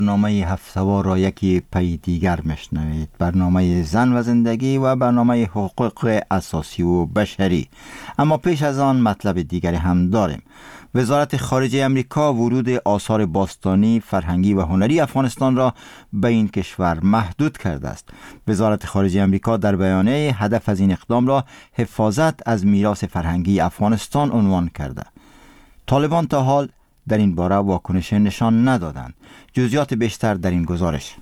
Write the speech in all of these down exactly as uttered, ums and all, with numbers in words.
برنامه هفت سوار را یکی پی دیگر میشنوید. برنامه زن و زندگی و برنامه حقوق اساسی و بشری. اما پیش از آن مطلب دیگری هم داریم. وزارت خارجه امریکا ورود آثار باستانی، فرهنگی و هنری افغانستان را به این کشور محدود کرده است. وزارت خارجه امریکا در بیانیه هدف از این اقدام را حفاظت از میراث فرهنگی افغانستان عنوان کرده. طالبان تا حال در این باره واکنش نشان ندادند. جزئیات بیشتر در این گزارش.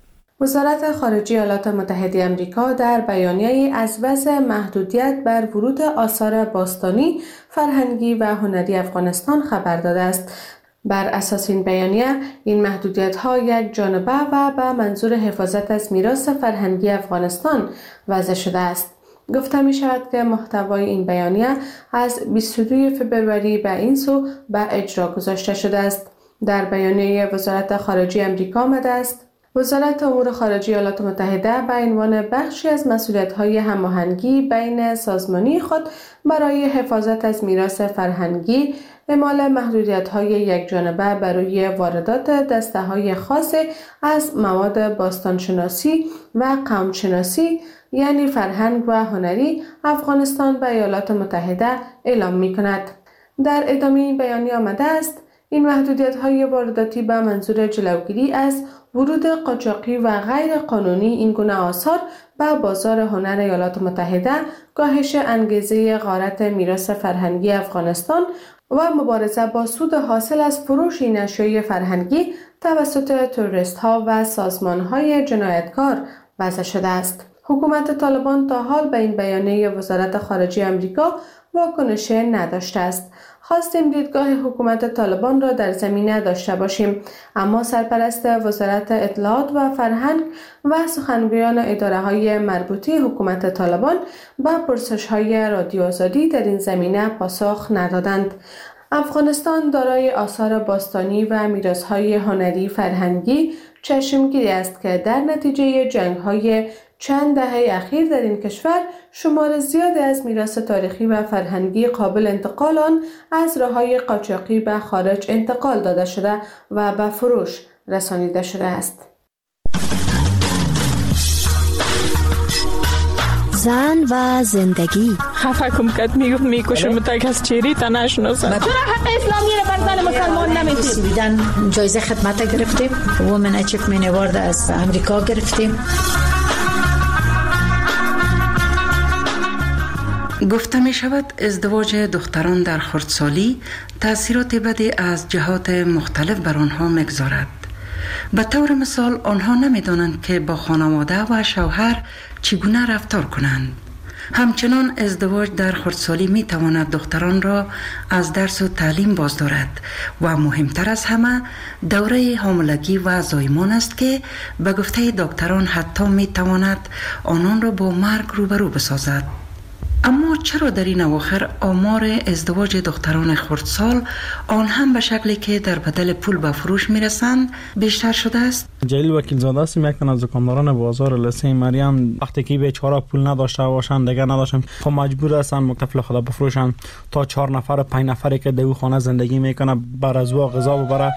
وزارت خارجه ایالات متحده آمریکا در بیانیه‌ای از وضع محدودیت بر ورود آثار باستانی، فرهنگی و هنری افغانستان خبر داده است. بر اساس این بیانیه، این محدودیت‌ها یک جانبه و به منظور حفاظت از میراث فرهنگی افغانستان وضع شده است. گفته می شود که محتوای این بیانیه از بیست و دو فوریه به این سو به اجرا گذاشته شده است. در بیانیه وزارت خارجه آمریکا آمده است: وزارت امور خارجه ایالات متحده به عنوان بخشی از مسئولیت‌های هماهنگی بین سازمانی خود برای حفاظت از میراث فرهنگی، اعمال محدودیت‌های یکجانبه برای واردات دسته‌های خاص از مواد باستانشناسی و قومشناسی یعنی فرهنگ و هنری افغانستان به ایالات متحده اعلام می‌کند. در ادامه این بیانیه آمده است: این محدودیت‌های وارداتی به منظور جلوگیری از ورود قاچاقی و غیر قانونی این گونه آثار به بازار هنر ایالات متحده، کاهش انگیزه غارت میراث فرهنگی افغانستان و مبارزه با سود حاصل از فروش این اشیای فرهنگی توسط تروریست‌ها و سازمان‌های جنایتکار وضع شده است. حکومت طالبان تا حال به این بیانیه وزارت خارجه آمریکا واکنش نداشته است. خواستیم دیدگاه حکومت طالبان را در زمینه داشته باشیم، اما سرپرست وزارت اطلاعات و فرهنگ و سخنگویان اداره‌های مربوطه حکومت طالبان با پرسش‌های رادیو آزادی در این زمینه پاسخ ندادند. افغانستان دارای آثار باستانی و میراث‌های هنری فرهنگی چشمگیری است که در نتیجه جنگ‌های چند دهه اخیر در این کشور شمار زیادی از میراث تاریخی و فرهنگی قابل انتقال آن از راه‌های قاچاقی به خارج انتقال داده شده و به فروش رسانیده شده است. زن و زندگی. خفه کم کت میگفت میکشم تا کس چیری تا نشناسه. چرا حق اسلامی رو بر زن مسلمان نمیدید؟ بیدن جایزه خدمت گرفتیم، وومن اچیومنت اوارد از امریکا گرفتیم. گفته می شود ازدواج دختران در خردسالی تأثیرات بدی از جهات مختلف بر آنها میگذارد. به طور مثال آنها نمی دانند که با خانواده و شوهر چگونه رفتار کنند. همچنان ازدواج در خردسالی می تواند دختران را از درس و تعلیم باز دارد و مهمتر از همه دوره حاملگی و زایمان است که به گفته دکتران حتی می تواند آنان را با مرگ روبرو بسازد. اما چرا در این اواخر آمار ازدواج دختران خردسال آن هم به شکلی که در بدل پول به فروش میرسند بیشتر شده است؟ جلیل وکیل زاده است، یک تن از دکانداران بازار لسه مریم، وقتی که بیچاره پول نداشته باشند دیگه نداشتن، خب مجبور هستن مکتفل خدا بفروشن تا چهار نفر و پنج نفری که در خانه زندگی میکنه بر از وا غذا ببره.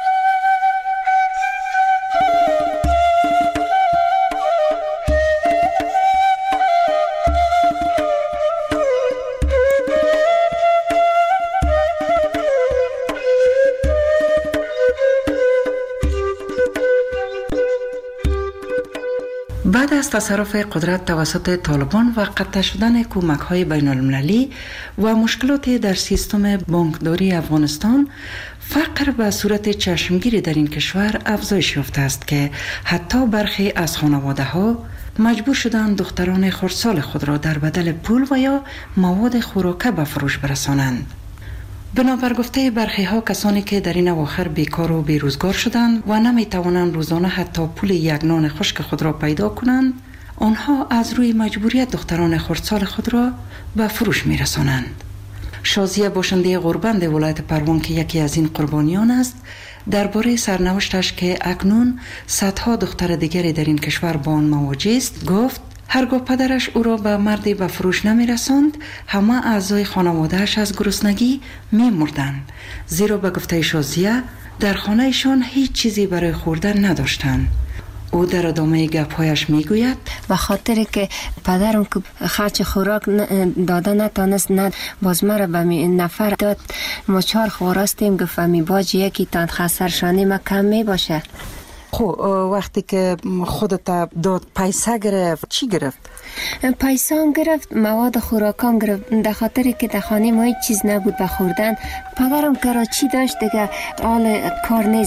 بعد از تصرف قدرت توسط طالبان و قطع شدن کمک‌های بین‌المللی و مشکلات در سیستم بانکداری افغانستان، فقر به صورت چشمگیری در این کشور افزایش یافته است که حتی برخی از خانواده‌ها مجبور شدند دختران خردسال خود را در بدل پول و یا مواد خوراکه به فروش برسانند. بنابر گفته برخی ها کسانی که در این اواخر بیکار و بیروزگار شدند و نمی توانند روزانه حتی پول یک نان خشک خود را پیدا کنند، آنها از روی مجبوریت دختران خردسال خود را به فروش می رسانند. شازیه باشنده غوربند ولایت پروان که یکی از این قربانیان است، درباره سرنوشتش که اکنون صدها دختر دیگری در این کشور با آن مواجه است گفت: هرگاه پدرش او را به مردی به فروش نمی رساند، همه اعضای خانوادهش از گرسنگی می مردند. زیرا به گفته شازیه در خانهشان هیچ چیزی برای خوردن نداشتند. او در ادامه گپ‌هایش میگوید به خاطر که پدرم که خرچ خوراک داده نتانست، نه باز مرا به نفر داد. ما چهار خواراستیم، گفت می باج یکی تان خسرشانی ما کم می باشه. خب وقتی که خودت داد پیسه گرفت چی گرفت؟ پیسام گرفت، مواد خوراکام گرفت. در خاطر که در خانه ما هیچ چیز نبود به خوردن. پدرم کراچی داشت دیگه، حال کار نیست.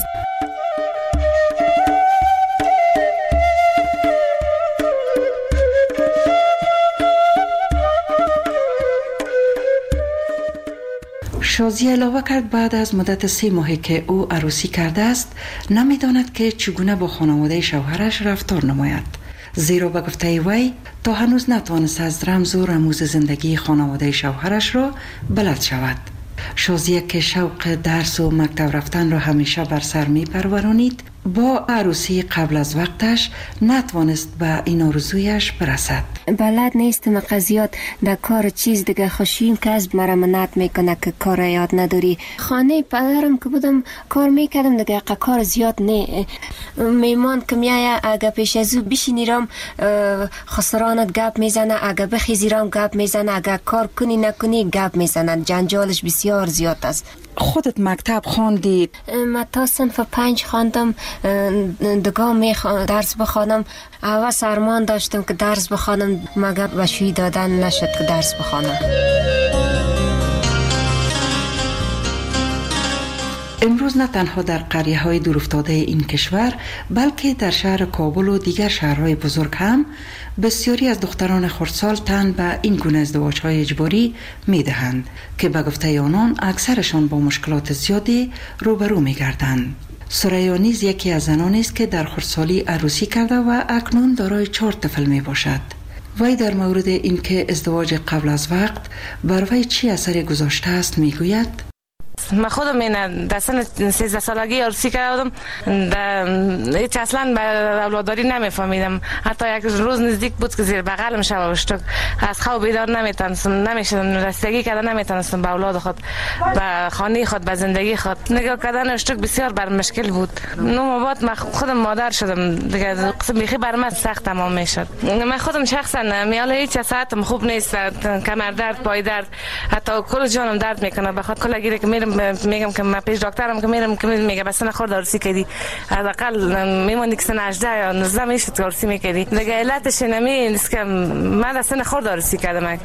شازی علاوه کرد بعد از مدت سه ماهی که او عروسی کرده است نمیداند که چگونه با خانواده شوهرش رفتار نماید، زیرا به گفته وی تا هنوز نتوانست از رمز و رموز زندگی خانواده شوهرش را بلد شود. شازیه که شوق درس و مکتب رفتن را همیشه بر سر می پرورانید، با عروسی قبل از وقتش نتوانست به این آرزویش برسد. بلد نیستم قضیات در کار چیز دیگه، خوشیم که از مرا منعت میکنه که کار یاد نداری. خانه پدرم که بودم کار میکردم دیگه، کار زیاد نه. میمان که میایه اگه پیش از او بشینیرم خسرانت گپ میزنه، اگه بخیزیرم گپ میزنه، اگه کار کنی نکنی گپ میزنه. جنجالش بسیار زیاد است. خودت مکتب خواندی؟ من تا صنف پنج خواندم، دگاه می درس بخوانم. اول سرمان داشتم که درس بخوانم، مگر بشوی دادن نشد که درس بخوانم. امروز نه تنها در قریه های دورافتاده این کشور بلکه در شهر کابل و دیگر شهرهای بزرگ هم بسیاری از دختران خردسال تن به این گونه ازدواج های اجباری می دهند که به گفته آنان اکثرشان با مشکلات زیادی روبرو می گردند. سریا نیز یکی از زنانی است که در خردسالی عروسی کرده و اکنون دارای چهار طفل می باشد. وی در مورد اینکه ازدواج قبل از وقت بر وی چی اثری گذاشته است می گوید: من خودم این در سن سیزده سالگی عروسی کردم، هیچ اصلا به اولاداری نمیفهمیدم. حتی یک روز نزدیک بود که زیر بغلم شب شد، از خواب بیدار نمیتونستم، نمیشدم رسیدگی کردن نمیتونستم به اولاد خود، به خانه خود، به زندگی خود. نگاه کردن اشتک بسیار بر مشکل بود. نو ما بعد من خودم مادر شدم دیگه، قسم بیخی بر من سخت تمام میشد. من خودم شخصا میال هیچ ساعتم خوب نیست، کمر درد، پای درد، حتی کل جانم درد میکنه. بخاطر کلا گیره که میرم میگم که من پیش دکترم که میرم که میگه بس نه خورد عروسی کردی، حداقل میموندی که سن هجده یا نوزده میشد عروسی میکردی دیگه. علتش نمی نیست که من اصلا خورد عروسی کردم.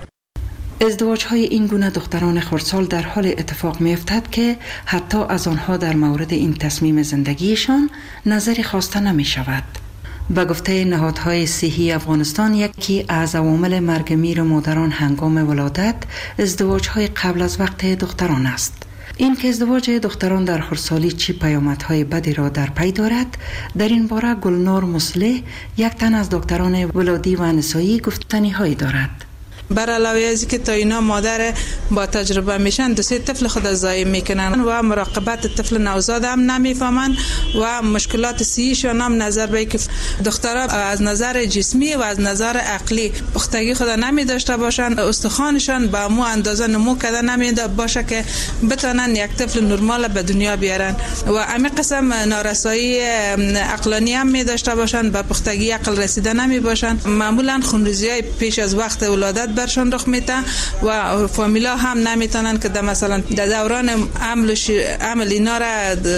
ازدواج های این گونه دختران خردسال در حال اتفاق می افتد که حتی از آنها در مورد این تصمیم زندگیشان نظری خواسته نمی شود. به گفته نهادهای صحی افغانستان، یکی از عوامل مرگ میر مادران هنگام ولادت ازدواج های قبل از وقت دختران است. این که ازدواج دختران در خردسالی چی پیامدهای بدی را در پی دارد، در این باره گلنار مصلح، یک تن از دکتران ولادی و نسایی، گفتنی هایی دارد. بر علاوه از که تا اینا مادر با تجربه میشن، دو سه طفل خود ضایع میکنن و مراقبت طفل نوزاد هم نمیفهمن و مشکلات صحیشان هم نظر به که دخترها از نظر جسمی و از نظر عقلی پختگی خود نمی داشته باشن، استخوانشان به مو اندازه نمو کرده نمی باشه که بتونن یک طفل نرمال به دنیا بیارن و همین قسم نارسایی عقلانی هم می داشته باشن، به پختگی عقل رسیده نمی باشن. معمولا خونریزی پیش از وقت ولادت برشان رخ میده و فامیلا هم نمیتونن که در مثلا در دوران عمل عمل اینا را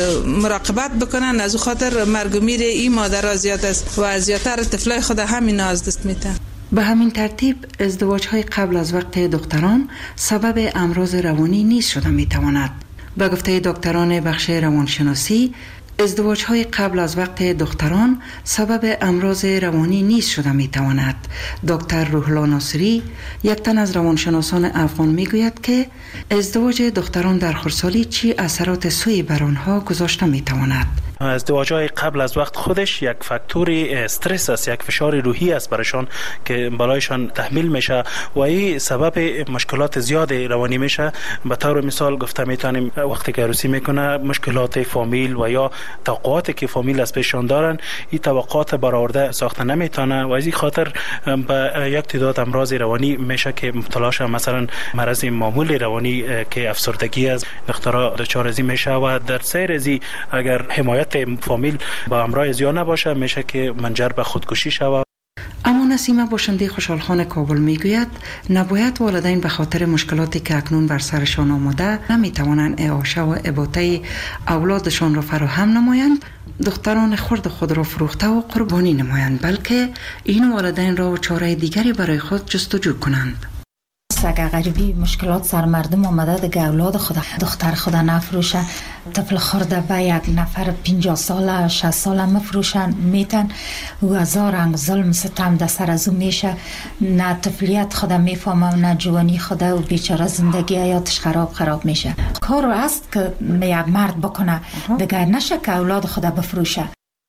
مراقبت بکنن. از خاطر مرگ و میر این مادرها زیاد است و زیادتر طفلای خود همینا از دست میدن. به همین ترتیب ازدواج های قبل از وقت دختران سبب امراض روانی نیز شده میتواند. به گفته دکتران بخش روانشناسی، ازدواج های قبل از وقت دختران سبب امراض روانی نیز شده می تواند. دکتر روحلا ناصری، یک تن از روانشناسان افغان، می گوید که ازدواج دختران در خردسالی چی اثرات سوی بر آنها گذاشته می تواند. ازدواج‌های قبل از وقت خودش یک فاکتور استرس است، یک فشار روحی است برایشان که بالایشان تحمیل میشه و این سبب مشکلات زیاد روانی میشه. به طور مثال گفته میتونیم وقتی که عروسی میکنه مشکلات فامیل و یا توقعاتی که فامیل از پیششان دارن این توقعات برآورده ساخته نمیتونه و از این خاطر به یک تعداد امراض روانی میشه که مبتلا شه، مثلا مرض معمول روانی که افسردگی است دخترها دچار ازی میشه و در سیر ازی اگر حمایت فامیل با امراض زیاد نباشه میشه که منجر به خودکشی شود. اما نسیمه باشنده خوشحالخان کابل میگوید نباید والدین به خاطر مشکلاتی که اکنون بر سرشان آمده نمیتوانند اعاشه و اباطه اولادشان را فراهم نمایند، دختران خرد خود را فروخته و قربانی نمایند، بلکه این والدین را چاره دیگری برای خود جستجو کنند. اگر غریبی مشکلات سر مردم آمده دیگه اولاد خود دختر خود نفروشه، طفل خورده به یک نفر پنجاه ساله شصت ساله مفروشن میتن و هزار رنگ ظلم ستم در سر از او میشه، نه طفلیت خود میفهمه نه جوانی خود و بیچاره زندگی حیاتش خراب خراب میشه. کار است که یک مرد بکنه دیگه نشه که اولاد خود بفروشه.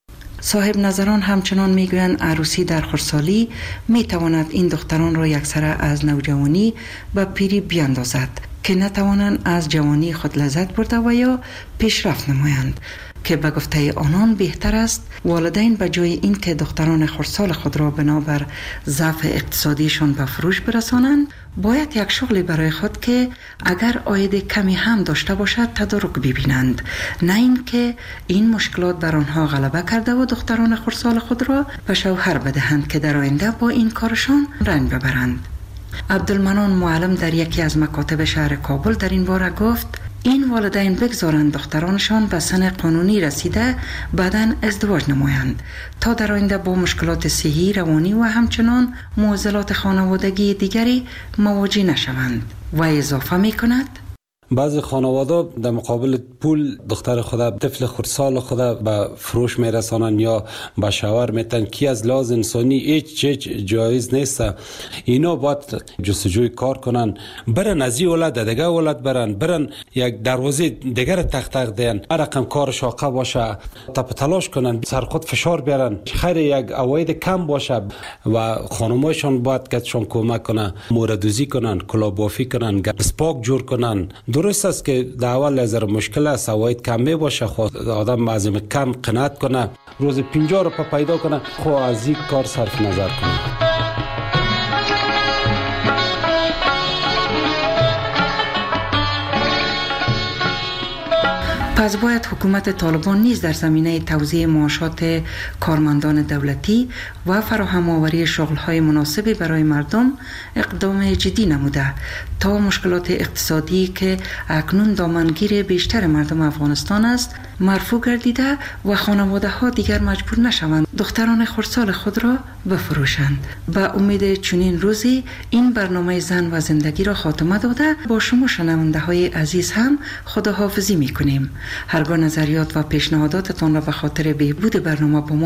صاحب نظران همچنان میگویند عروسی در خردسالی میتواند این دختران را یکسره از نوجوانی به پیری بیاندازد که نتوانند از جوانی خود لذت برده و یا پیشرفت نمایند، که به گفته آنان بهتر است والدین به جای این که دختران خردسال خود را بنابر ضعف اقتصادیشان به فروش برسانند باید یک شغلی برای خود که اگر عاید کمی هم داشته باشد تدارک ببینند، نه این که این مشکلات بر آنها غلبه کرده و دختران خردسال خود را به شوهر بدهند که در آینده با این کارشان رنج ببرند. عبدالمنان معلم در یکی از مکاتب شهر کابل در این باره گفت این والدین بگذارند دخترانشان به سن قانونی رسیده بعداً ازدواج نمایند تا در آینده با مشکلات صحی، روانی و همچنان معضلات خانوادگی دیگری مواجه نشوند. و اضافه می کند بعضی خانواده در مقابل پول دختر خود طفل خردسال خود به فروش میرسانن یا به شوهر میتن که از لحاظ انسانی هیچ چیز جایز نیست. اینا باید جستجوی کار کنن، برن از این ولد دیگه ولد برن برن یک دروازه دیگر تق تق دین، هر رقم کار شاقه باشه تپ تلاش کنن، سر خود فشار بیارن، خیر یک عواید کم باشه و خانمایشان باید کتشان کمک کنن، موردوزی کنن، کلابافی کنن، سپاک جور کنن. درست است که در اول از مشکل است، عواید کم می باشه، خود آدم از کم قناعت کنه، روز پنجاه روپیه پیدا کنه، خو از این کار صرف نظر کنه. پس باید حکومت طالبان نیز در زمینه توزیع معاشات کارمندان دولتی و فراهم آوری شغل‌های مناسبی برای مردم اقدام جدی نموده تا مشکلات اقتصادی که اکنون دامنگیر بیشتر مردم افغانستان است مرفوع گردیده و خانواده‌ها دیگر مجبور نشوند دختران خردسال خود را بفروشند. به امید چنین روزی این برنامه زن و زندگی را خاتمه داده با شما شنونده‌های عزیز هم خداحافظی می‌کنیم. هرگاه نظریات و پیشنهاداتتان را به خاطر بهبود برنامه با ما